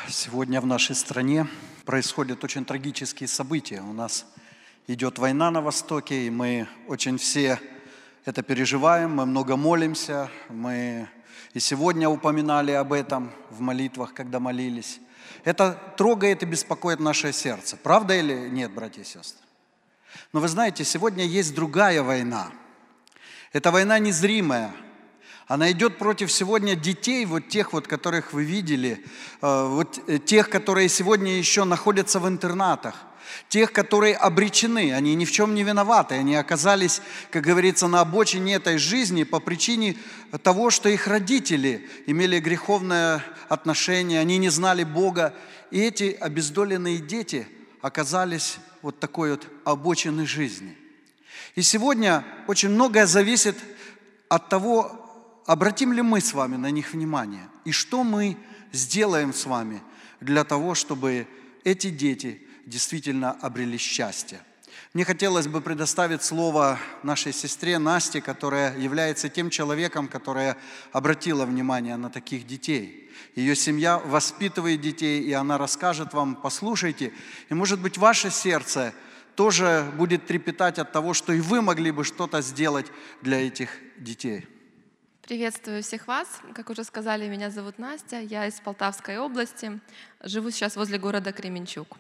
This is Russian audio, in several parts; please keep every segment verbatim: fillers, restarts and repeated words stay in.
Сегодня в нашей стране происходят очень трагические события. У нас идет война на Востоке, и мы очень все это переживаем, мы много молимся, мы и сегодня упоминали об этом в молитвах, когда молились. Это трогает и беспокоит наше сердце. Правда или нет, братья и сестры? Но вы знаете, сегодня есть другая война. Это война незримая. Она идет против сегодня детей, вот тех, вот, которых вы видели, вот тех, которые сегодня еще находятся в интернатах, тех, которые обречены, они ни в чем не виноваты, они оказались, как говорится, на обочине этой жизни по причине того, что их родители имели греховное отношение, они не знали Бога, и эти обездоленные дети оказались вот такой вот обочиной жизни. И сегодня очень многое зависит от того, обратим ли мы с вами на них внимание? И что мы сделаем с вами для того, чтобы эти дети действительно обрели счастье? Мне хотелось бы предоставить слово нашей сестре Насте, которая является тем человеком, которая обратила внимание на таких детей. Ее семья воспитывает детей, и она расскажет вам, послушайте, и, может быть, ваше сердце тоже будет трепетать от того, что и вы могли бы что-то сделать для этих детей. Приветствую всех вас. Как уже сказали, меня зовут Настя, я из Полтавской области, живу сейчас возле города Кременчуг.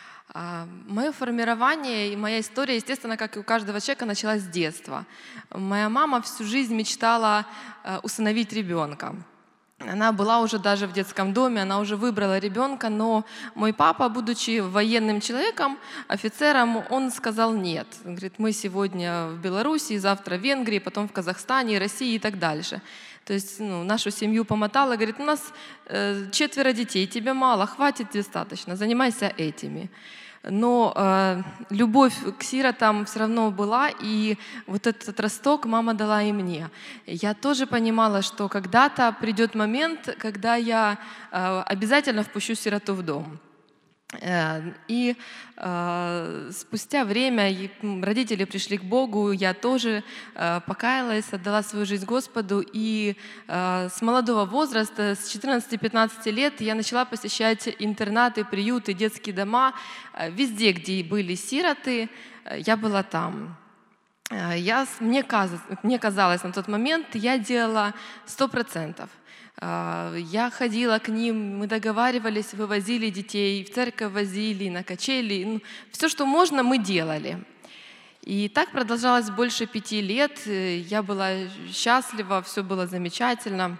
Мое формирование и моя история, естественно, как и у каждого человека, началась с детства. Моя мама всю жизнь мечтала усыновить ребенка. Она была уже даже в детском доме, она уже выбрала ребенка, но мой папа, будучи военным человеком, офицером, он сказал нет. Он говорит, мы сегодня в Беларуси, завтра в Венгрии, потом в Казахстане, России и так дальше. То есть ну, нашу семью помотала, говорит, у нас э, четверо детей, тебе мало, хватит, достаточно, занимайся этими. Но э, любовь к сиротам все равно была, и вот этот росток мама дала и мне. Я тоже понимала, что когда-то придет момент, когда я э, обязательно впущу сироту в дом. И э, спустя время родители пришли к Богу, я тоже э, покаялась, отдала свою жизнь Господу, и э, с молодого возраста, с четырнадцати-пятнадцати лет, я начала посещать интернаты, приюты, детские дома. Везде, где были сироты, я была там. Я, мне, казалось, мне казалось, на тот момент я делала сто процентов. Я ходила к ним, мы договаривались, вывозили детей, в церковь возили, на качели. Ну, все, что можно, мы делали. И так продолжалось больше пяти лет. Я была счастлива, все было замечательно.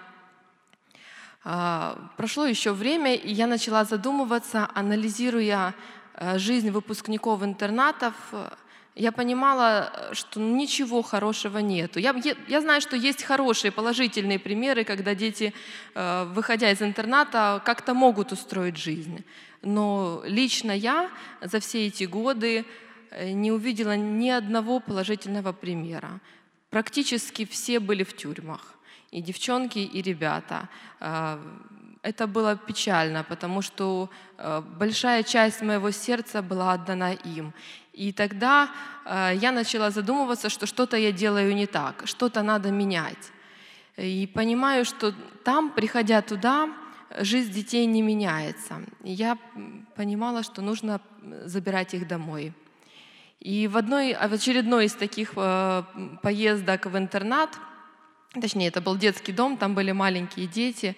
Прошло еще время, и я начала задумываться, анализируя жизнь выпускников интернатов. Я понимала, что ничего хорошего нету. Я, я, я знаю, что есть хорошие, положительные примеры, когда дети, э, выходя из интерната, как-то могут устроить жизнь. Но лично я за все эти годы не увидела ни одного положительного примера. Практически все были в тюрьмах. И девчонки, и ребята. Э, это было печально, потому что э, большая часть моего сердца была отдана им. И тогда э, я начала задумываться, что что-то я делаю не так, что-то надо менять. И понимаю, что там, приходя туда, жизнь детей не меняется. И я понимала, что нужно забирать их домой. И в, одной, в очередной из таких э, поездок в интернат, точнее, это был детский дом, там были маленькие дети,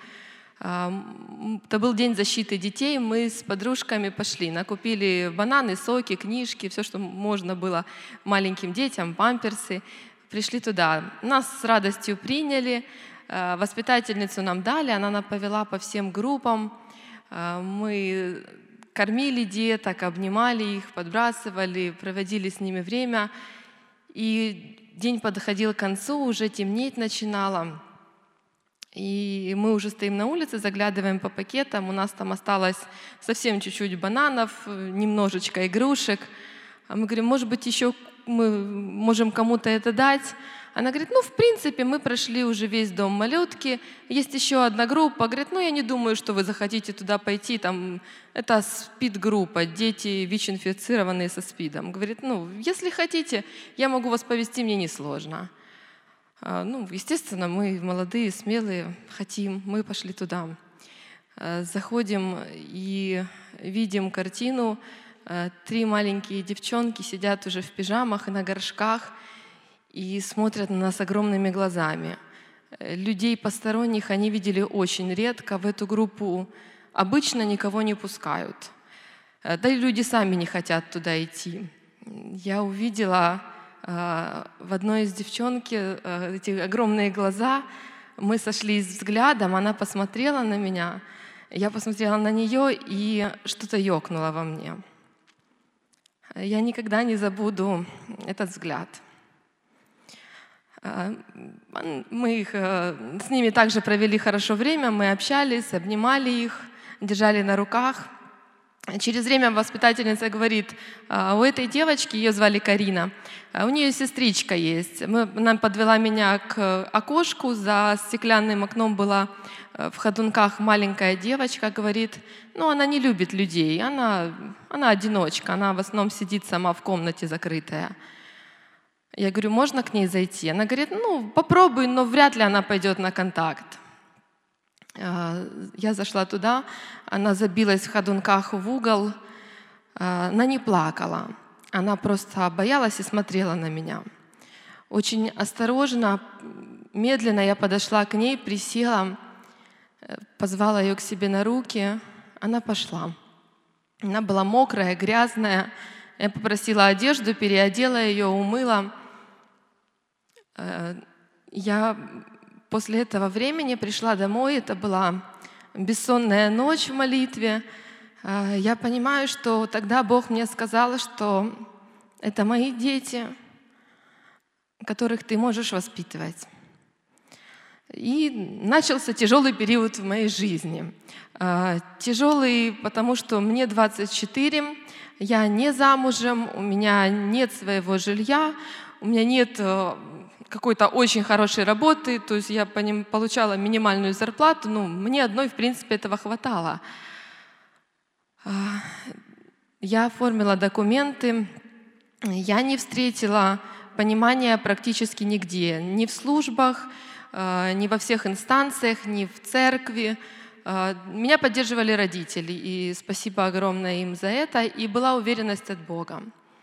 это был день защиты детей, мы с подружками пошли, накупили бананы, соки, книжки, все, что можно было маленьким детям, памперсы. Пришли туда. Нас с радостью приняли, воспитательницу нам дали, она нас повела по всем группам. Мы кормили деток, обнимали их, подбрасывали, проводили с ними время. И день подходил к концу, уже темнеть начинало. И мы уже стоим на улице, заглядываем по пакетам, у нас там осталось совсем чуть-чуть бананов, немножечко игрушек. А мы говорим, может быть, еще мы можем кому-то это дать? Она говорит, ну, в принципе, мы прошли уже весь дом малютки, есть еще одна группа. Говорит, ну, я не думаю, что вы захотите туда пойти, там, это СПИД-группа, дети ВИЧ-инфицированные со СПИДом. Говорит, ну, если хотите, я могу вас повезти, мне несложно. Ну, естественно, мы молодые, смелые, хотим, мы пошли туда. Э, Заходим и видим картину. Э, Три маленькие девчонки сидят уже в пижамах и на горшках и смотрят на нас огромными глазами. Э, Людей посторонних они видели очень редко. В эту группу обычно никого не пускают. Э, Да и люди сами не хотят туда идти. Я увидела э, в одной из девчонки э, эти огромные глаза. Мы сошлись взглядом, она посмотрела на меня, я посмотрела на нее, и что-то ёкнуло во мне. Я никогда не забуду этот взгляд. Э, Мы их, э, с ними также провели хорошо время, мы общались, обнимали их, держали на руках. Через время воспитательница говорит: «А, у этой девочки, ее звали Карина, а у нее сестричка есть. Мы, она подвела меня к окошку, за стеклянным окном была э, в ходунках маленькая девочка, говорит, ну она не любит людей, она, она одиночка, она в основном сидит сама в комнате закрытая». Я говорю: можно к ней зайти? Она говорит: ну попробуй, но вряд ли она пойдет на контакт. Я зашла туда, она забилась в ходунках в угол, она не плакала, она просто боялась и смотрела на меня. Очень осторожно, медленно я подошла к ней, присела, позвала ее к себе на руки, она пошла. Она была мокрая, грязная, я попросила одежду, переодела ее, умыла. Я после этого времени пришла домой, это была бессонная ночь в молитве. Я понимаю, что тогда Бог мне сказал, что это мои дети, которых ты можешь воспитывать. И начался тяжелый период в моей жизни. Тяжелый, потому что мне двадцать четыре, я не замужем, у меня нет своего жилья, у меня нет какой-то очень хорошей работы, то есть я по ним получала минимальную зарплату, ну, мне одной, в принципе, этого хватало. Я оформила документы, я не встретила понимания практически нигде, ни в службах, ни во всех инстанциях, ни в церкви. Меня поддерживали родители, и спасибо огромное им за это, и была уверенность от Бога.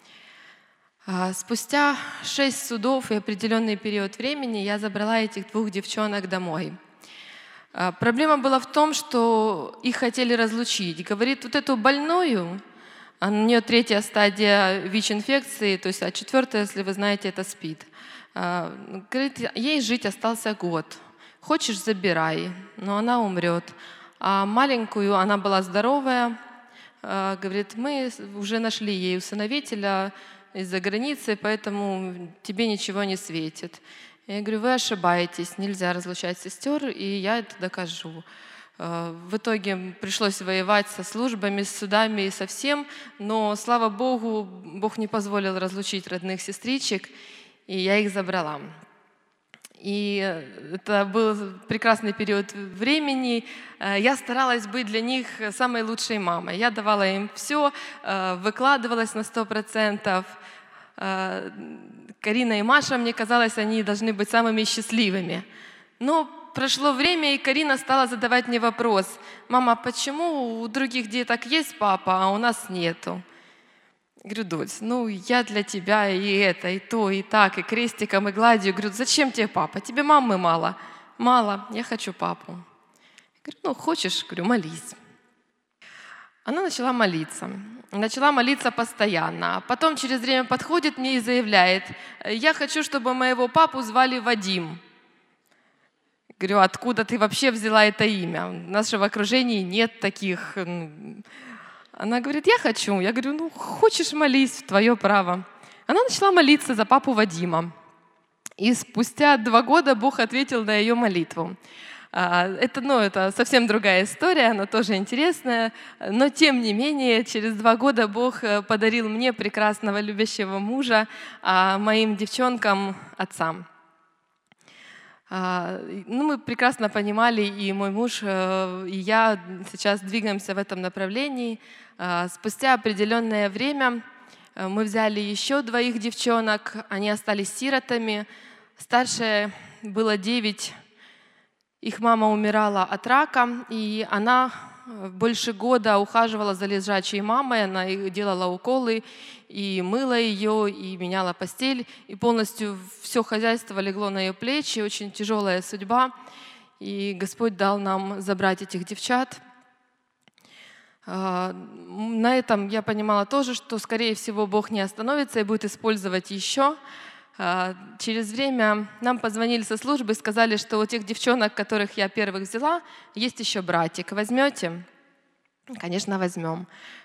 Спустя шесть судов и определенный период времени я забрала этих двух девчонок домой. Проблема была в том, что их хотели разлучить. Говорит, вот эту больную, у нее третья стадия ВИЧ-инфекции, то есть, а четвертая, если вы знаете, это СПИД. Говорит, ей жить остался год. Хочешь, забирай, но она умрет. А маленькую, она была здоровая, говорит, мы уже нашли ей усыновителя из-за границы, поэтому тебе ничего не светит. Я говорю, вы ошибаетесь, нельзя разлучать сестер, и я это докажу. В итоге пришлось воевать со службами, с судами и со всем, но, слава Богу, Бог не позволил разлучить родных сестричек, и я их забрала. И это был прекрасный период времени. Я старалась быть для них самой лучшей мамой. Я давала им все, выкладывалась на сто процентов. Карина и Маша, мне казалось, они должны быть самыми счастливыми. Но прошло время, и Карина стала задавать мне вопрос: «Мама, почему у других деток есть папа, а у нас нету?» Говорю, дочь, ну я для тебя и это, и то, и так, и крестиком, и гладью. Говорю, зачем тебе папа? Тебе мамы мало. Мало, я хочу папу. Говорю, ну хочешь, говорю, молись. Она начала молиться. Начала молиться постоянно. А потом через время подходит мне и заявляет, я хочу, чтобы моего папу звали Вадим. Говорю, откуда ты вообще взяла это имя? В нашем окружении нет таких. Она говорит, я хочу. Я говорю, ну хочешь, молись, твое право. Она начала молиться за папу Вадима. И спустя два года Бог ответил на ее молитву. Это, ну, это совсем другая история, она тоже интересная, но тем не менее через два года Бог подарил мне прекрасного любящего мужа, а моим девчонкам — отцам. Ну, мы прекрасно понимали, и мой муж, и я сейчас двигаемся в этом направлении. Спустя определенное время мы взяли еще двоих девчонок, они остались сиротами. Старшая было девять Их мама умирала от рака, и она больше года ухаживала за лежачей мамой, она ей делала уколы, и мыла ее, и меняла постель, и полностью все хозяйство легло на ее плечи, очень тяжелая судьба, и Господь дал нам забрать этих девчат. На этом я понимала тоже, что, скорее всего, Бог не остановится и будет использовать еще. Через время нам позвонили со службы и сказали, что у тех девчонок, которых я первых взяла, есть еще братик. Возьмете? Конечно, возьмем.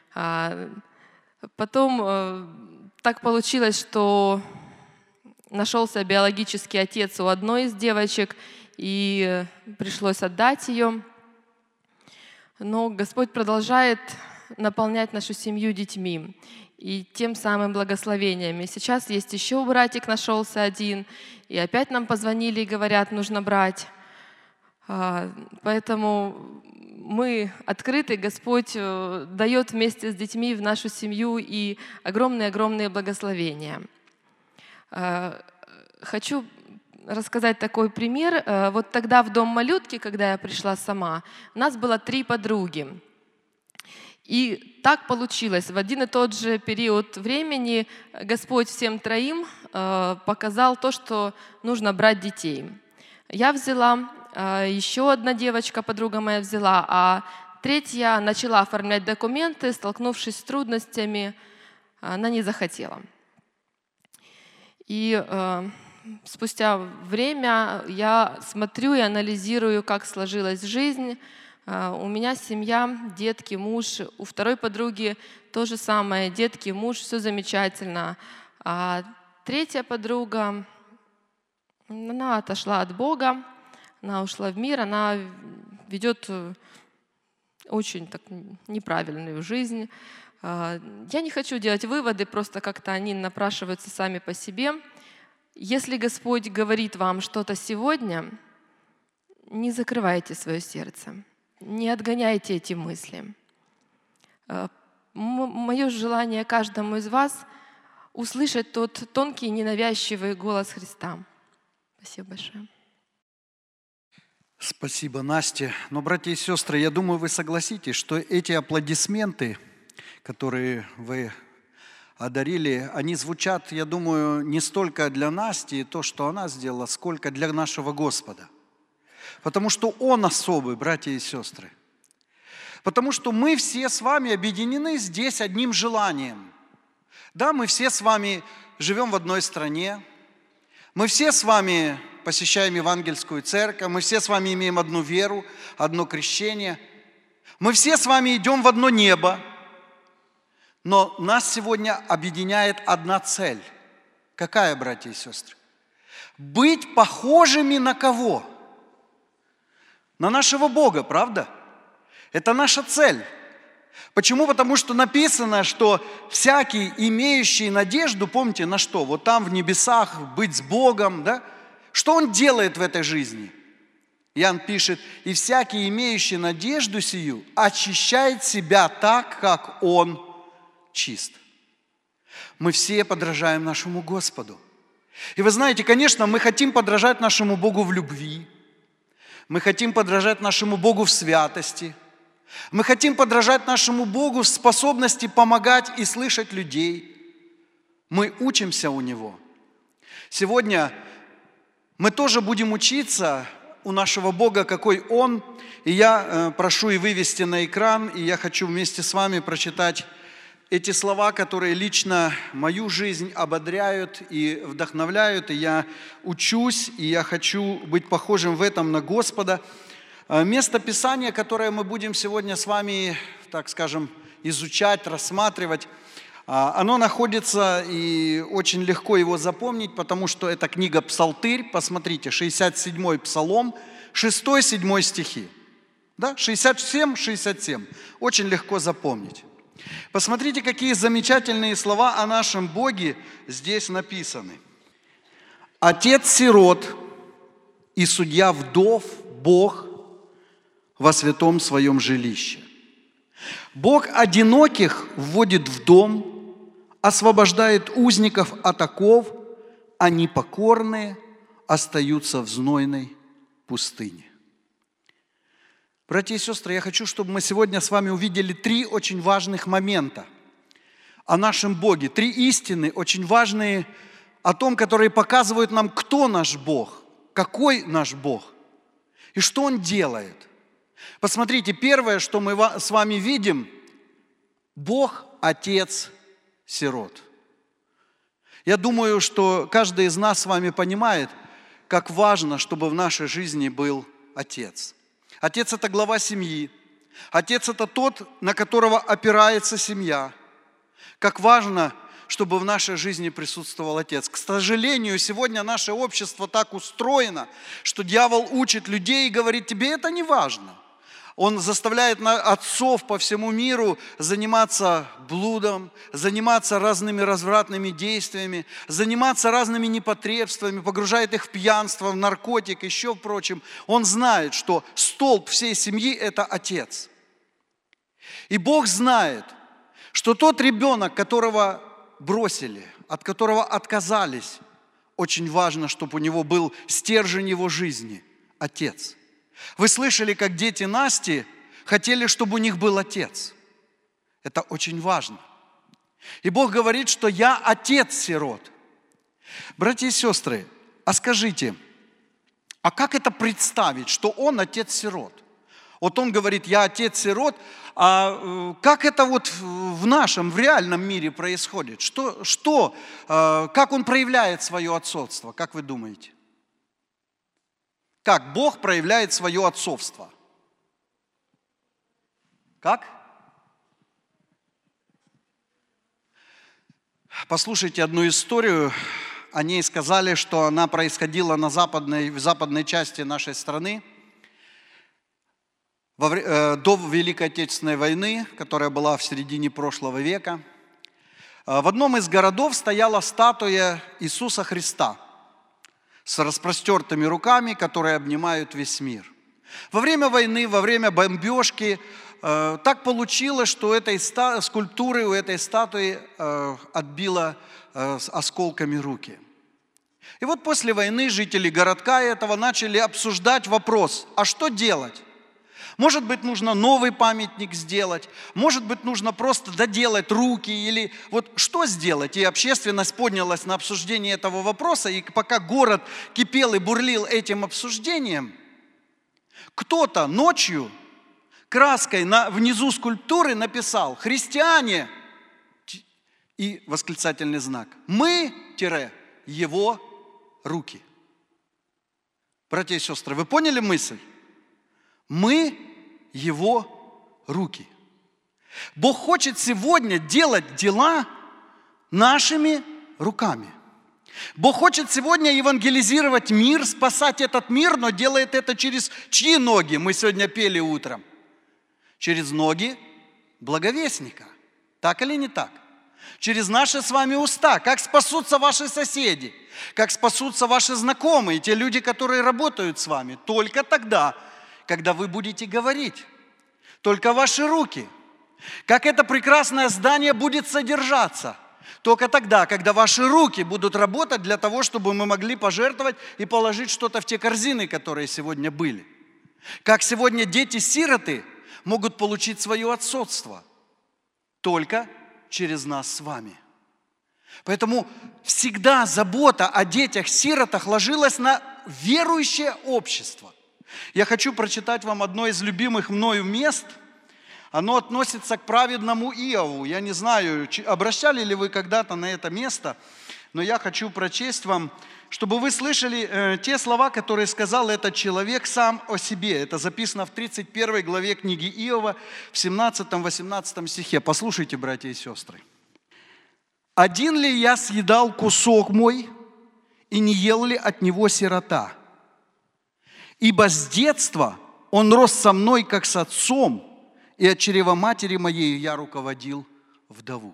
Потом так получилось, что нашелся биологический отец у одной из девочек, и пришлось отдать ее. Но Господь продолжает наполнять нашу семью детьми и тем самым благословениями. Сейчас есть еще братик, нашелся один, и опять нам позвонили и говорят, нужно брать. Поэтому мы открыты, Господь дает вместе с детьми в нашу семью и огромные-огромные благословения. Хочу рассказать такой пример. Вот тогда в дом малютки, когда я пришла сама, у нас было три подруги. И так получилось. В один и тот же период времени Господь всем троим показал то, что нужно брать детей. Я взяла, еще одна девочка, подруга моя взяла, а третья начала оформлять документы, столкнувшись с трудностями, она не захотела. И спустя время я смотрю и анализирую, как сложилась жизнь. У меня семья, детки, муж. У второй подруги то же самое, детки, муж, все замечательно. А третья подруга, она отошла от Бога, она ушла в мир, она ведет очень так неправильную жизнь. Я не хочу делать выводы, просто как-то они напрашиваются сами по себе. Если Господь говорит вам что-то сегодня, не закрывайте свое сердце, не отгоняйте эти мысли. Мое желание каждому из вас услышать тот тонкий, ненавязчивый голос Христа. Спасибо большое. Спасибо, Настя. Но, братья и сестры, я думаю, вы согласитесь, что эти аплодисменты, которые вы одарили, они звучат, я думаю, не столько для Насти и то, что она сделала, сколько для нашего Господа. Потому что Он особый, братья и сестры. Потому что мы все с вами объединены здесь одним желанием. Да, мы все с вами живем в одной стране, мы все с вами посещаем евангельскую церковь, мы все с вами имеем одну веру, одно крещение, мы все с вами идем в одно небо. Но нас сегодня объединяет одна цель. Какая, братья и сестры? Быть похожими на кого? На нашего Бога, правда? Это наша цель. Почему? Потому что написано, что всякий, имеющий надежду, помните, на что? Вот там в небесах, быть с Богом, да? Что он делает в этой жизни? Иоанн пишет, и всякий, имеющий надежду сию, очищает себя так, как он чист. Мы все подражаем нашему Господу. И вы знаете, конечно, мы хотим подражать нашему Богу в любви. Мы хотим подражать нашему Богу в святости. Мы хотим подражать нашему Богу в способности помогать и слышать людей. Мы учимся у Него. Сегодня мы тоже будем учиться у нашего Бога, какой Он. И я прошу и вывести на экран, и я хочу вместе с вами прочитать эти слова, которые лично мою жизнь ободряют и вдохновляют, и я учусь, и я хочу быть похожим в этом на Господа. Место Писания, которое мы будем сегодня с вами, так скажем, изучать, рассматривать, оно находится, и очень легко его запомнить, потому что это книга Псалтырь, посмотрите, шестьдесят седьмой Псалом, шестой-седьмой стихи. Да? шестьдесят семь шестьдесят семь. Очень легко запомнить. Посмотрите, какие замечательные слова о нашем Боге здесь написаны. Отец сирот и судья вдов, Бог во святом своем жилище. Бог одиноких вводит в дом, освобождает узников от оков, а непокорные остаются в знойной пустыне. Братья и сестры, я хочу, чтобы мы сегодня с вами увидели три очень важных момента о нашем Боге. Три истины очень важные о том, которые показывают нам, кто наш Бог, какой наш Бог и что Он делает. Посмотрите, первое, что мы с вами видим, Бог – Отец сирот. Я думаю, что каждый из нас с вами понимает, как важно, чтобы в нашей жизни был Отец. Отец – это глава семьи. Отец – это тот, на которого опирается семья. Как важно, чтобы в нашей жизни присутствовал Отец. К сожалению, сегодня наше общество так устроено, что дьявол учит людей и говорит: тебе это не важно. Он заставляет отцов по всему миру заниматься блудом, заниматься разными развратными действиями, заниматься разными непотребствами, погружает их в пьянство, в наркотик, еще прочим. Он знает, что столб всей семьи – это отец. И Бог знает, что тот ребенок, которого бросили, от которого отказались, очень важно, чтобы у него был стержень его жизни – отец. Вы слышали, как дети Насти хотели, чтобы у них был отец. Это очень важно. И Бог говорит, что я отец сирот. Братья и сестры, а скажите, а как это представить, что Он отец сирот? Вот Он говорит: я отец сирот, а как это вот в нашем, в реальном мире происходит? Что, что, как Он проявляет свое отцовство, как вы думаете? Как Бог проявляет свое отцовство? Как? Послушайте одну историю. О ней сказали, что она происходила на западной, в западной части нашей страны во, э, до Великой Отечественной войны, которая была в середине прошлого века. В одном из городов стояла статуя Иисуса Христа с распростертыми руками, которые обнимают весь мир. Во время войны, во время бомбежки э, так получилось, что у этой ста- скульптуры, у этой статуи э, отбило э, осколками руки. И вот после войны жители городка этого начали обсуждать вопрос: а что делать? Может быть, нужно новый памятник сделать, может быть, нужно просто доделать руки, или вот что сделать? И общественность поднялась на обсуждение этого вопроса, и пока город кипел и бурлил этим обсуждением, кто-то ночью краской на, внизу скульптуры написал: «Христиане» и восклицательный знак, «мы-его руки». Братья и сестры, вы поняли мысль? Мы Его руки. Бог хочет сегодня делать дела нашими руками. Бог хочет сегодня евангелизировать мир, спасать этот мир, но делает это через чьи ноги? Мы сегодня пели утром. Через ноги благовестника. Так или не так? Через наши с вами уста. Как спасутся ваши соседи? Как спасутся ваши знакомые, те люди, которые работают с вами? Только тогда, когда вы будете говорить. Только ваши руки. Как это прекрасное здание будет содержаться? Только тогда, когда ваши руки будут работать для того, чтобы мы могли пожертвовать и положить что-то в те корзины, которые сегодня были. Как сегодня дети-сироты могут получить свое отцовство? Только через нас с вами. Поэтому всегда забота о детях-сиротах ложилась на верующее общество. Я хочу прочитать вам одно из любимых мною мест. Оно относится к праведному Иову. Я не знаю, обращали ли вы когда-то на это место, но я хочу прочесть вам, чтобы вы слышали э, те слова, которые сказал этот человек сам о себе. Это записано в тридцать первой главе книги Иова, в семнадцатом-восемнадцатом стихе. Послушайте, братья и сестры. «Один ли я съедал кусок мой, и не ел ли от него сирота? Ибо с детства он рос со мной, как с отцом, и от чрева матери моей я руководил вдову».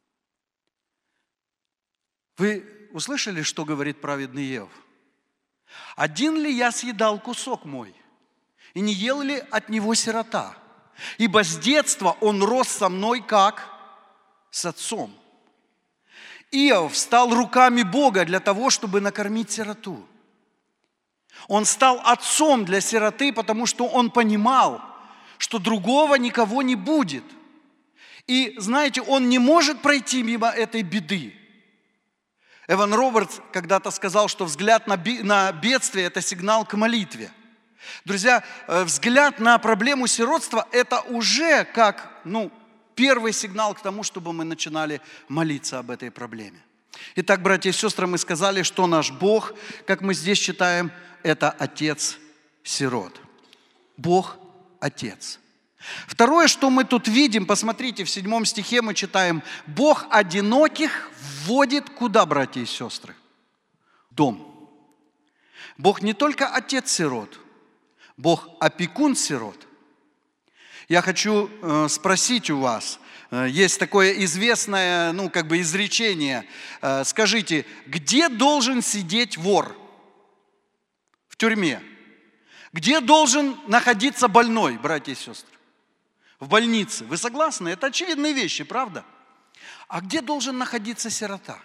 Вы услышали, что говорит праведный Иов? «Один ли я съедал кусок мой, и не ел ли от него сирота? Ибо с детства он рос со мной, как с отцом». Иов стал руками Бога для того, чтобы накормить сироту. Он стал отцом для сироты, потому что он понимал, что другого никого не будет. И, знаете, он не может пройти мимо этой беды. Эван Робертс когда-то сказал, что взгляд на бедствие – это сигнал к молитве. Друзья, взгляд на проблему сиротства – это уже как, ну, первый сигнал к тому, чтобы мы начинали молиться об этой проблеме. Итак, братья и сестры, мы сказали, что наш Бог, как мы здесь читаем, это Отец сирот. Бог – Отец. Второе, что мы тут видим, посмотрите, в седьмом стихе мы читаем: Бог одиноких вводит куда, братья и сестры? Дом. Бог не только Отец сирот, Бог опекун сирот. Я хочу э, спросить у вас, э, есть такое известное, ну, как бы изречение. Э, скажите, где должен сидеть вор? В тюрьме. Где должен находиться больной, братья и сестры? В больнице. Вы согласны? Это очевидные вещи, правда? А где должен находиться сирота?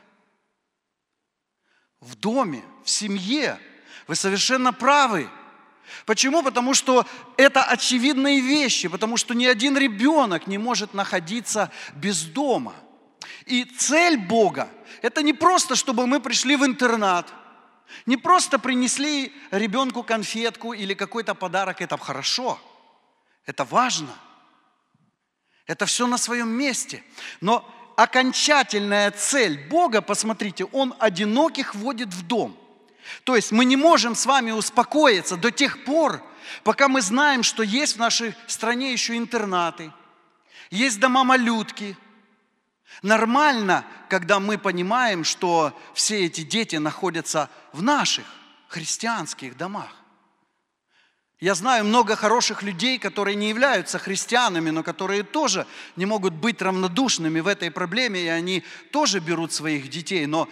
В доме, в семье. Вы совершенно правы. Почему? Потому что это очевидные вещи, потому что ни один ребенок не может находиться без дома. И цель Бога – это не просто, чтобы мы пришли в интернат, не просто принесли ребенку конфетку или какой-то подарок. Это хорошо, это важно, это все на своем месте. Но окончательная цель Бога, посмотрите, Он одиноких вводит в дом. То есть мы не можем с вами успокоиться до тех пор, пока мы знаем, что есть в нашей стране еще интернаты, есть дома-малютки. Нормально, когда мы понимаем, что все эти дети находятся в наших христианских домах. Я знаю много хороших людей, которые не являются христианами, но которые тоже не могут быть равнодушными в этой проблеме, и они тоже берут своих детей. Но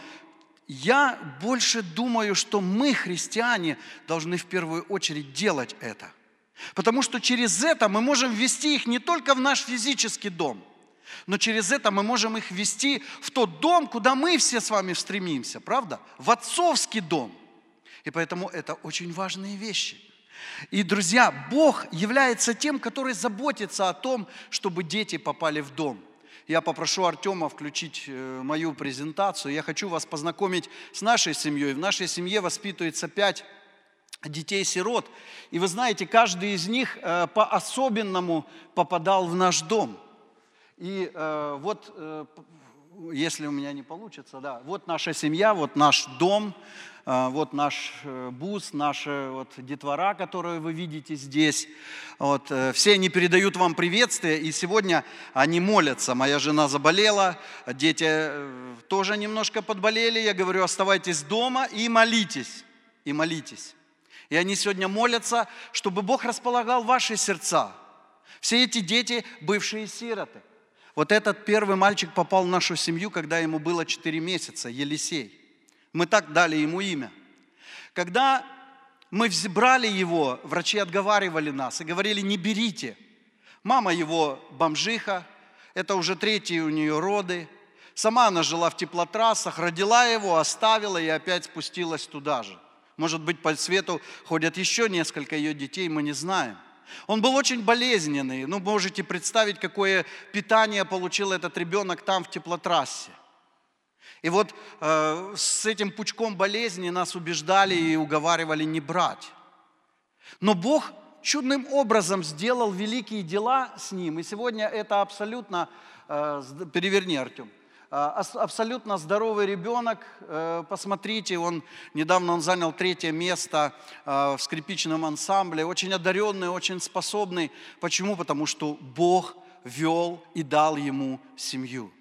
я больше думаю, что мы, христиане, должны в первую очередь делать это. Потому что через это мы можем ввести их не только в наш физический дом, но через это мы можем их ввести в тот дом, куда мы все с вами стремимся, правда? В отцовский дом. И поэтому это очень важные вещи. И, друзья, Бог является тем, который заботится о том, чтобы дети попали в дом. Я попрошу Артема включить мою презентацию. Я хочу вас познакомить с нашей семьей. В нашей семье воспитывается пять детей-сирот. И вы знаете, каждый из них по-особенному попадал в наш дом. И э, вот, э, если у меня не получится, да, вот наша семья, вот наш дом, э, вот наш э, бус, наша вот детвора, которую вы видите здесь. Вот, э, все они передают вам приветствие, и сегодня они молятся. Моя жена заболела, дети э, тоже немножко подболели. Я говорю, оставайтесь дома и молитесь, и молитесь. И они сегодня молятся, чтобы Бог располагал ваши сердца. Все эти дети – бывшие сироты. Вот этот первый мальчик попал в нашу семью, когда ему было четыре месяца, Елисей. Мы так дали ему имя. Когда мы брали его, врачи отговаривали нас и говорили, не берите. Мама его бомжиха, это уже третьи у нее роды. Сама она жила в теплотрассах, родила его, оставила и опять спустилась туда же. Может быть, по свету ходят еще несколько ее детей, мы не знаем. Он был очень болезненный. Ну, можете представить, какое питание получил этот ребенок там, в теплотрассе. И вот э, с этим пучком болезни нас убеждали и уговаривали не брать. Но Бог чудным образом сделал великие дела с ним. И сегодня это абсолютно, э, переверни, Артем, абсолютно здоровый ребенок. Посмотрите, он недавно он занял третье место в скрипичном ансамбле. Очень одаренный, очень способный. Почему? Потому что Бог вел и дал ему семью.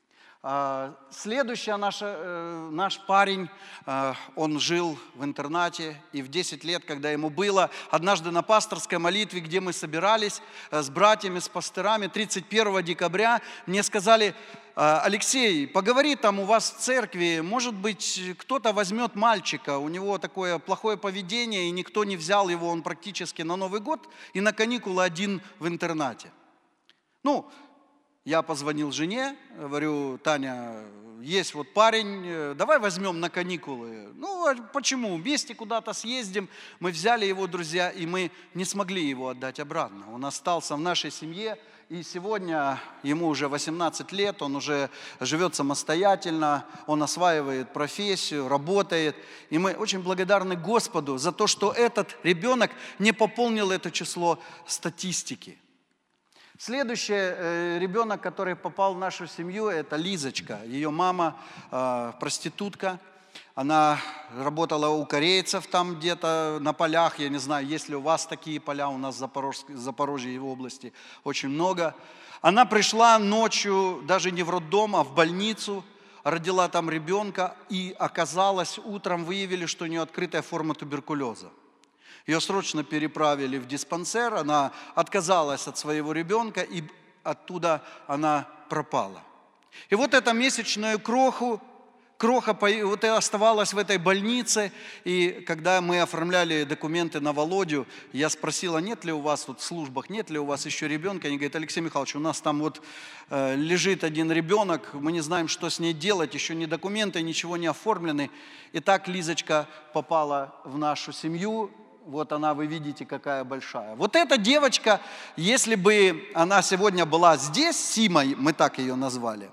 Следующий наш, наш парень, он жил в интернате, и в десять лет, когда ему было, однажды на пасторской молитве, где мы собирались с братьями, с пастырами, тридцать первого декабря, мне сказали, Алексей, поговори там у вас в церкви, может быть, кто-то возьмет мальчика, у него такое плохое поведение, и никто не взял его, он практически на Новый год и на каникулы один в интернате. Ну, Я позвонил жене, говорю: Таня, есть вот парень, давай возьмем на каникулы. Ну, а почему? Вместе куда-то съездим. Мы взяли его, друзья, и мы не смогли его отдать обратно. Он остался в нашей семье, и сегодня ему уже восемнадцать лет, он уже живет самостоятельно, он осваивает профессию, работает. И мы очень благодарны Господу за то, что этот ребенок не пополнил это число статистики. Следующий э, ребенок, который попал в нашу семью, это Лизочка. Ее мама э, проститутка. Она работала у корейцев там где-то на полях. Я не знаю, есть ли у вас такие поля, у нас в Запорожье, Запорожье и в области очень много. Она пришла ночью, даже не в роддом, а в больницу, родила там ребенка, и оказалось, утром выявили, что у нее открытая форма туберкулеза. Ее срочно переправили в диспансер, она отказалась от своего ребенка, и оттуда она пропала. И вот эта месячную кроху, кроха вот и оставалась в этой больнице, и когда мы оформляли документы на Володю, я спросила, нет ли у вас вот в службах, нет ли у вас еще ребенка? Они говорят: Алексей Михайлович, у нас там вот э, лежит один ребенок, мы не знаем, что с ней делать, еще ни документы, ничего не оформлены. И так Лизочка попала в нашу семью. Вот она, вы видите, какая большая. Вот эта девочка, если бы она сегодня была здесь, Симой, мы так ее назвали,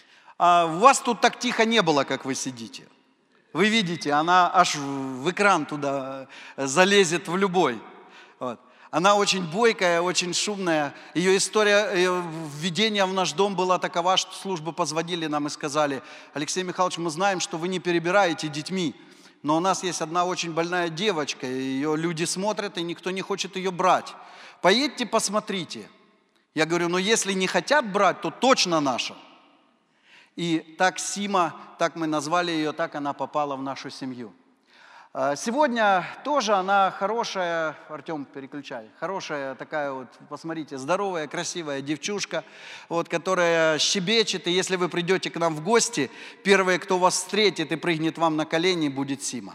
а у вас тут так тихо не было, как вы сидите. Вы видите, она аж в экран туда залезет в любой. Вот. Она очень бойкая, очень шумная. Ее история введения в наш дом была такова, что службы позвонили нам и сказали: Алексей Михайлович, мы знаем, что вы не перебираете детьми, но у нас есть одна очень больная девочка, ее люди смотрят, и никто не хочет ее брать. Поедьте, посмотрите. Я говорю: ну если не хотят брать, то точно наша. И так Сима, так мы назвали ее, так она попала в нашу семью. Сегодня тоже она хорошая, Артем, переключай, хорошая такая вот, посмотрите, здоровая, красивая девчушка, вот, которая щебечет, и если вы придете к нам в гости, первый, кто вас встретит и прыгнет вам на колени, будет Сима.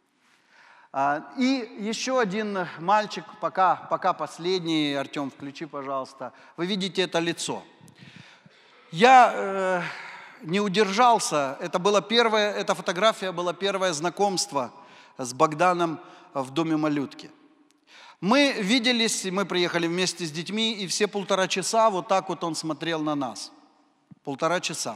И еще один мальчик, пока, пока последний, Артем, включи, пожалуйста, вы видите это лицо. Я э, не удержался, это было первое, эта фотография была первое знакомство с Богданом в доме малютки. Мы виделись, мы приехали вместе с детьми, и все полтора часа вот так вот он смотрел на нас. Полтора часа.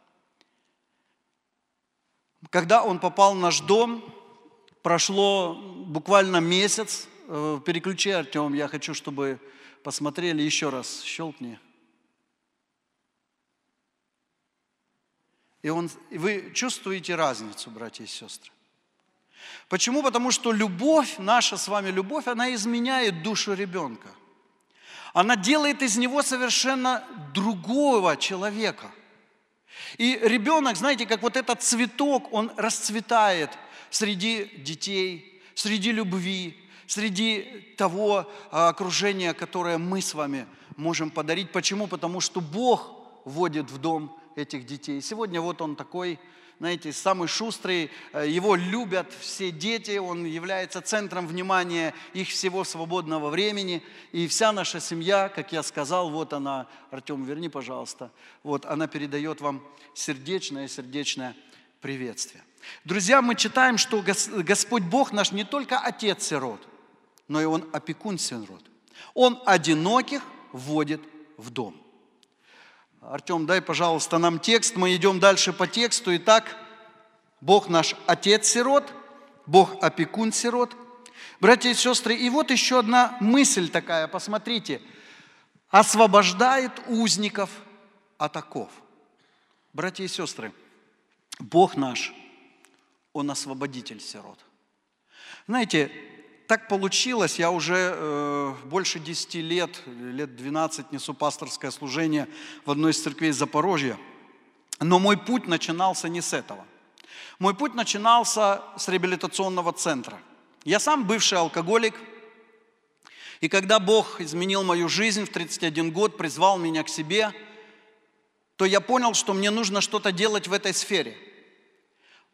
Когда он попал в наш дом, прошло буквально месяц. Переключи, Артем, я хочу, чтобы посмотрели еще раз, щелкни. И он, вы чувствуете разницу, братья и сестры? Почему? Потому что любовь, наша с вами любовь, она изменяет душу ребенка. Она делает из него совершенно другого человека. И ребенок, знаете, как вот этот цветок, он расцветает среди детей, среди любви, среди того окружения, которое мы с вами можем подарить. Почему? Потому что Бог вводит в дом этих детей. Сегодня вот он такой, знаете, самый шустрый, его любят все дети, он является центром внимания их всего свободного времени. И вся наша семья, как я сказал, вот она, Артем, верни, пожалуйста, вот она передает вам сердечное-сердечное приветствие. Друзья, мы читаем, что Господь Бог наш не только отец сирот, но и Он опекун сирот. Он одиноких вводит в дом. Артем, дай, пожалуйста, нам текст, мы идем дальше по тексту. Итак, Бог наш отец сирот, Бог опекун сирот. Братья и сестры, и вот еще одна мысль такая, посмотрите. Освобождает узников от оков. Братья и сестры, Бог наш, Он освободитель сирот. Знаете, так получилось, я уже э, больше десяти лет, лет двенадцать несу пасторское служение в одной из церквей Запорожья. Но мой путь начинался не с этого. Мой путь начинался с реабилитационного центра. Я сам бывший алкоголик. И когда Бог изменил мою жизнь в тридцать один год, призвал меня к себе, то я понял, что мне нужно что-то делать в этой сфере.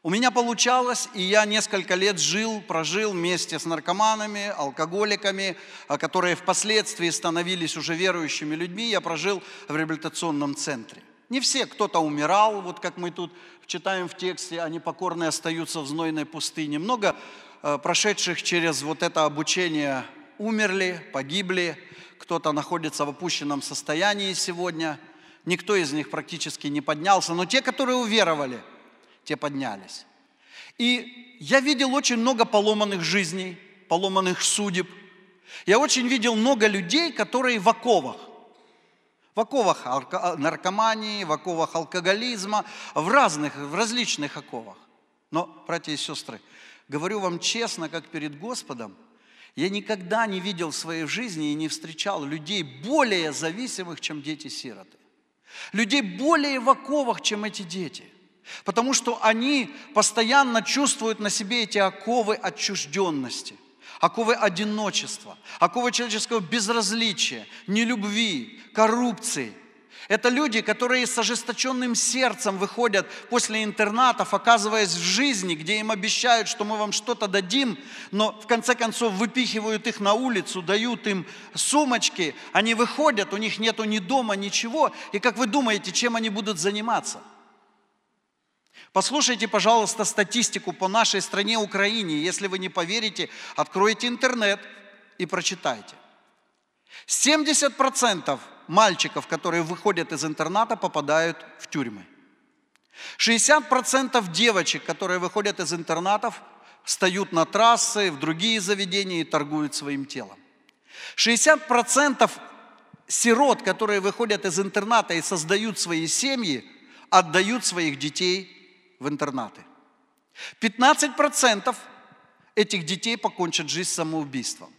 У меня получалось, и я несколько лет жил, прожил вместе с наркоманами, алкоголиками, которые впоследствии становились уже верующими людьми. Я прожил в реабилитационном центре. Не все, кто-то умирал, вот как мы тут читаем в тексте, они покорные остаются в знойной пустыне. Много э, прошедших через вот это обучение умерли, погибли, кто-то находится в опущенном состоянии сегодня. Никто из них практически не поднялся, но те, которые уверовали, те поднялись. И я видел очень много поломанных жизней, поломанных судеб. Я очень видел много людей, которые в оковах. В оковах наркомании, в оковах алкоголизма, в разных, в различных оковах. Но, братья и сестры, говорю вам честно, как перед Господом, я никогда не видел в своей жизни и не встречал людей более зависимых, чем дети-сироты. Людей более в оковах, чем эти дети. Потому что они постоянно чувствуют на себе эти оковы отчужденности, оковы одиночества, оковы человеческого безразличия, нелюбви, коррупции. Это люди, которые с ожесточенным сердцем выходят после интернатов, оказываясь в жизни, где им обещают, что мы вам что-то дадим, но в конце концов выпихивают их на улицу, дают им сумочки, они выходят, у них нету ни дома, ничего. И как вы думаете, чем они будут заниматься? Послушайте, пожалуйста, статистику по нашей стране Украине. Если вы не поверите, откройте интернет и прочитайте. семьдесят процентов мальчиков, которые выходят из интерната, попадают в тюрьмы. шестьдесят процентов девочек, которые выходят из интернатов, встают на трассы, в другие заведения и торгуют своим телом. шестьдесят процентов сирот, которые выходят из интерната и создают свои семьи, отдают своих детей в интернаты. пятнадцать процентов этих детей покончат жизнь самоубийством.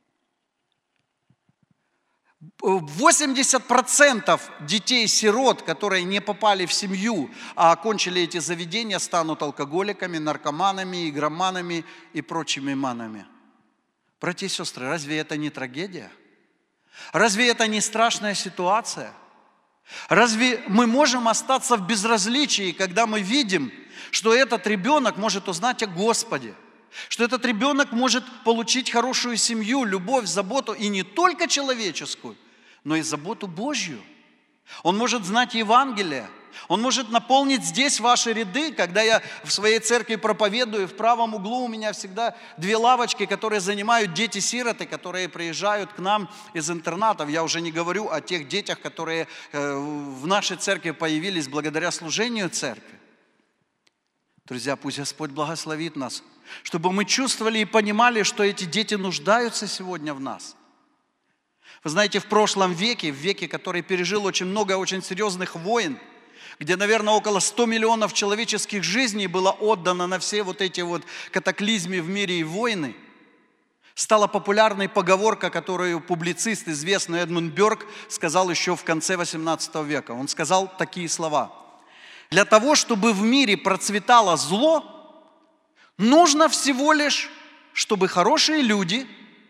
восемьдесят процентов детей-сирот, которые не попали в семью, а окончили эти заведения, станут алкоголиками, наркоманами, игроманами и прочими манами. Братья и сестры, разве это не трагедия? Разве это не страшная ситуация? Разве мы можем остаться в безразличии, когда мы видим, что этот ребенок может узнать о Господе, что этот ребенок может получить хорошую семью, любовь, заботу, и не только человеческую, но и заботу Божью? Он может знать Евангелие, он может наполнить здесь ваши ряды. Когда я в своей церкви проповедую, в правом углу у меня всегда две лавочки, которые занимают дети-сироты, которые приезжают к нам из интернатов. Я уже не говорю о тех детях, которые в нашей церкви появились благодаря служению церкви. Друзья, пусть Господь благословит нас, чтобы мы чувствовали и понимали, что эти дети нуждаются сегодня в нас. Вы знаете, в прошлом веке, в веке, который пережил очень много очень серьезных войн, где, наверное, около ста миллионов человеческих жизней было отдано на все вот эти вот катаклизмы в мире и войны, стала популярной поговорка, которую публицист, известный Эдмунд Бёрк, сказал еще в конце восемнадцатого века. Он сказал такие слова: «Для того, чтобы в мире процветало зло, нужно всего лишь, чтобы хорошие люди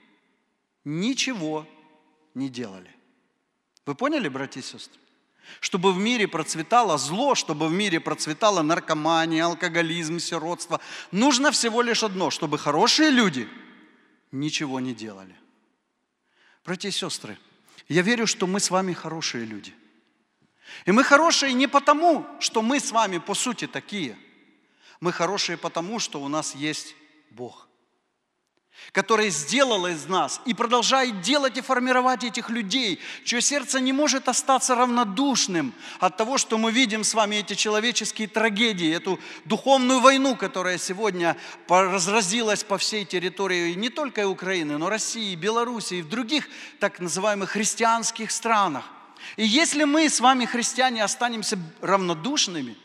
ничего не делали». Вы поняли, братья и сестры? Чтобы в мире процветало зло, чтобы в мире процветала наркомания, алкоголизм, сиротство, нужно всего лишь одно, чтобы хорошие люди ничего не делали. Братья и сестры, я верю, что мы с вами хорошие люди. И мы хорошие не потому, что мы с вами по сути такие. Мы хорошие потому, что у нас есть Бог, который сделал из нас и продолжает делать и формировать этих людей, чье сердце не может остаться равнодушным от того, что мы видим с вами эти человеческие трагедии, эту духовную войну, которая сегодня разразилась по всей территории не только Украины, но России, Белоруссии и в других так называемых христианских странах. И если мы с вами, христиане, останемся равнодушными,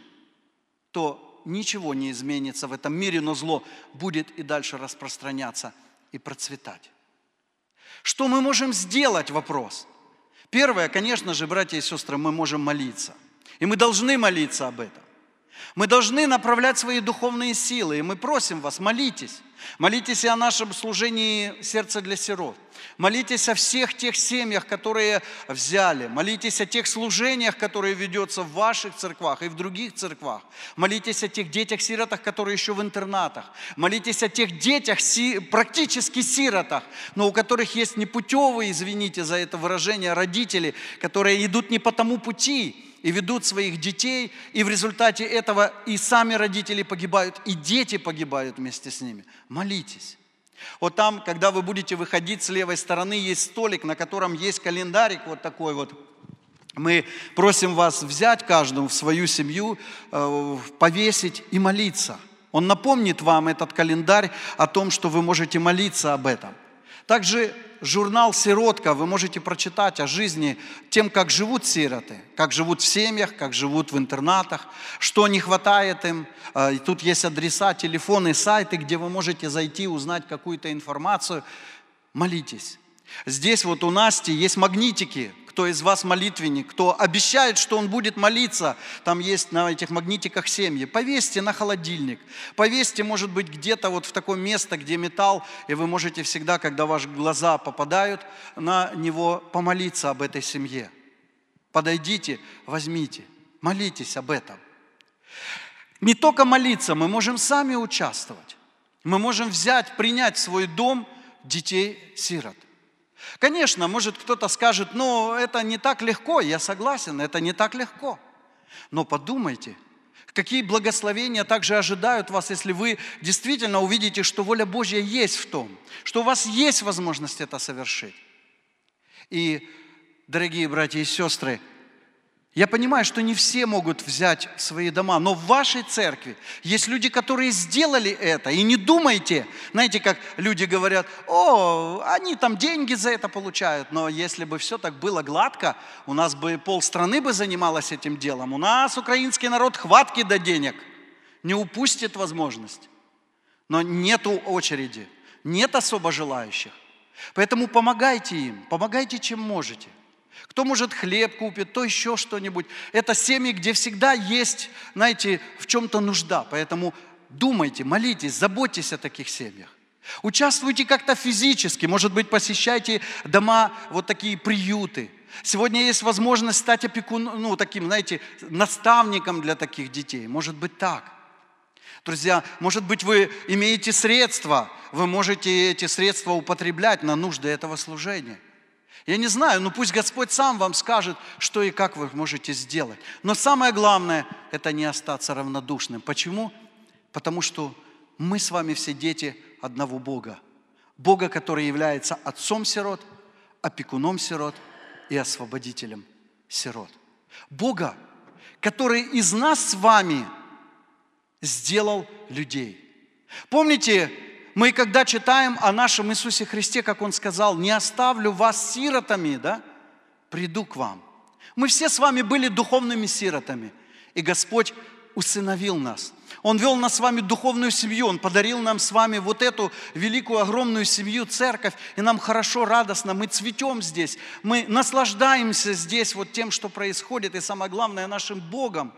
то ничего не изменится в этом мире, но зло будет и дальше распространяться и процветать. Что мы можем сделать? Вопрос. Первое, конечно же, братья и сестры, мы можем молиться. И мы должны молиться об этом. Мы должны направлять свои духовные силы, и мы просим вас, молитесь. Молитесь и о нашем служении «Сердце для сирот». Молитесь о всех тех семьях, которые взяли. Молитесь о тех служениях, которые ведутся в ваших церквах и в других церквах. Молитесь о тех детях-сиротах, которые еще в интернатах. Молитесь о тех детях, практически сиротах, но у которых есть непутевые, извините за это выражение, родители, которые идут не по тому пути и ведут своих детей, и в результате этого и сами родители погибают, и дети погибают вместе с ними. Молитесь. Вот там, когда вы будете выходить с левой стороны, есть столик, на котором есть календарик вот такой вот. Мы просим вас взять каждому в свою семью, повесить и молиться. Он напомнит вам, этот календарь, о том, что вы можете молиться об этом. Также журнал «Сиротка» вы можете прочитать о жизни тем, как живут сироты, как живут в семьях, как живут в интернатах, что не хватает им. И тут есть адреса, телефоны, сайты, где вы можете зайти, узнать какую-то информацию. Молитесь. Здесь вот у Насти есть магнитики. Кто из вас молитвенник, кто обещает, что он будет молиться, там есть на этих магнитиках семьи. Повесьте на холодильник, повесьте, может быть, где-то вот в такое место, где металл, и вы можете всегда, когда ваши глаза попадают на него, помолиться об этой семье. Подойдите, возьмите, молитесь об этом. Не только молиться, мы можем сами участвовать. Мы можем взять, принять в свой дом детей-сирот. Конечно, может кто-то скажет, ну это не так легко, я согласен, это не так легко. Но подумайте, какие благословения также ожидают вас, если вы действительно увидите, что воля Божья есть в том, что у вас есть возможность это совершить. И, дорогие братья и сестры, я понимаю, что не все могут взять свои дома, но в вашей церкви есть люди, которые сделали это. И не думайте, знаете, как люди говорят, о, они там деньги за это получают. Но если бы все так было гладко, у нас бы полстраны бы занималась этим делом. У нас украинский народ хватки до денег, не упустит возможность. Но нету очереди, нет особо желающих. Поэтому помогайте им, помогайте, чем можете. Кто может хлеб купит, то еще что-нибудь. Это семьи, где всегда есть, знаете, в чем-то нужда. Поэтому думайте, молитесь, заботьтесь о таких семьях. Участвуйте как-то физически. Может быть, посещайте дома, вот такие приюты. Сегодня есть возможность стать опекуном, ну, таким, знаете, наставником для таких детей. Может быть так. Друзья, может быть, вы имеете средства, вы можете эти средства употреблять на нужды этого служения. Я не знаю, но пусть Господь сам вам скажет, что и как вы можете сделать. Но самое главное, это не остаться равнодушным. Почему? Потому что мы с вами все дети одного Бога. Бога, который является отцом сирот, опекуном сирот и освободителем сирот. Бога, который из нас с вами сделал людей. Помните, мы когда читаем о нашем Иисусе Христе, как Он сказал, не оставлю вас сиротами, да, приду к вам. Мы все с вами были духовными сиротами, и Господь усыновил нас. Он вел нас с вами в духовную семью, Он подарил нам с вами вот эту великую, огромную семью, церковь, и нам хорошо, радостно, мы цветем здесь, мы наслаждаемся здесь вот тем, что происходит, и самое главное, нашим Богом.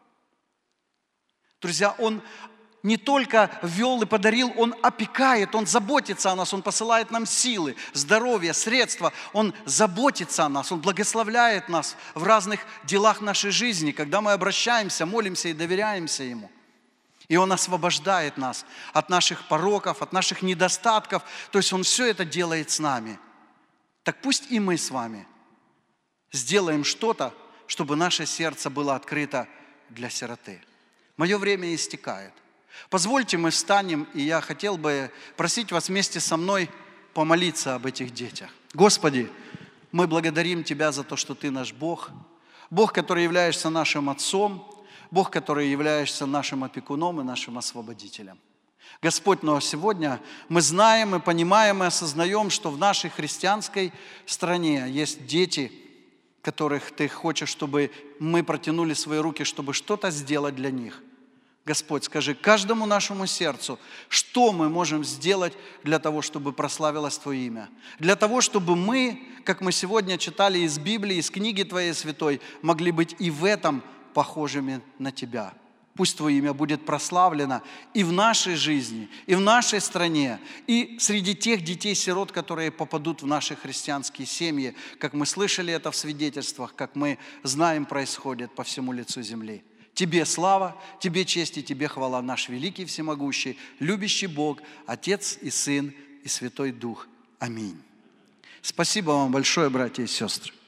Друзья, Он не только ввел и подарил, Он опекает, Он заботится о нас, Он посылает нам силы, здоровье, средства. Он заботится о нас, Он благословляет нас в разных делах нашей жизни, когда мы обращаемся, молимся и доверяемся Ему. И Он освобождает нас от наших пороков, от наших недостатков. То есть Он все это делает с нами. Так пусть и мы с вами сделаем что-то, чтобы наше сердце было открыто для сироты. Мое время истекает. Позвольте, мы встанем, и я хотел бы просить вас вместе со мной помолиться об этих детях. Господи, мы благодарим Тебя за то, что Ты наш Бог, Бог, который являешься нашим Отцом, Бог, который являешься нашим опекуном и нашим освободителем. Господь, но сегодня мы знаем, мы понимаем и осознаем, что в нашей христианской стране есть дети, которых Ты хочешь, чтобы мы протянули свои руки, чтобы что-то сделать для них. Господь, скажи каждому нашему сердцу, что мы можем сделать для того, чтобы прославилось Твое имя. Для того, чтобы мы, как мы сегодня читали из Библии, из книги Твоей святой, могли быть и в этом похожими на Тебя. Пусть Твое имя будет прославлено и в нашей жизни, и в нашей стране, и среди тех детей-сирот, которые попадут в наши христианские семьи, как мы слышали это в свидетельствах, как мы знаем, происходит по всему лицу земли. Тебе слава, Тебе честь и Тебе хвала, наш великий, всемогущий, любящий Бог, Отец и Сын и Святой Дух. Аминь. Спасибо вам большое, братья и сестры.